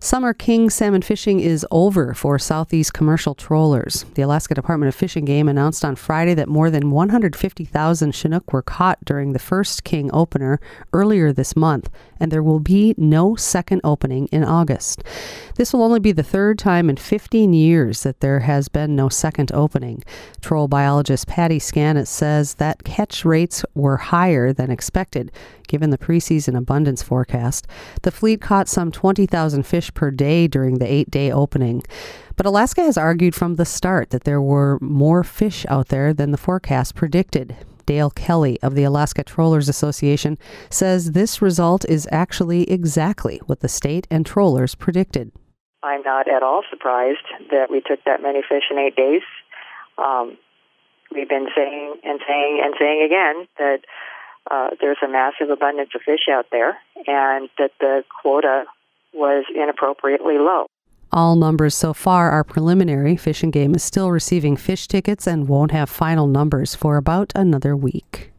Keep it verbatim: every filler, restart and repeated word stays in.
Summer king salmon fishing is over for Southeast commercial trollers. The Alaska Department of Fish and Game announced on Friday that more than one hundred fifty thousand Chinook were caught during the first king opener earlier this month, and there will be no second opening in August. This will only be the third time in fifteen years that there has been no second opening. Troll biologist Patty Scannett says that catch rates were higher than expected, given the preseason abundance forecast. The fleet caught some twenty thousand fish per day during the eight-day opening. But Alaska has argued from the start that there were more fish out there than the forecast predicted. Dale Kelly of the Alaska Trollers Association says this result is actually exactly what the state and trollers predicted. I'm not at all surprised that we took that many fish in eight days. Um, we've been saying and saying and saying again that uh, there's a massive abundance of fish out there and that the quota was inappropriately low. All numbers so far are preliminary. Fish and Game is still receiving fish tickets and won't have final numbers for about another week.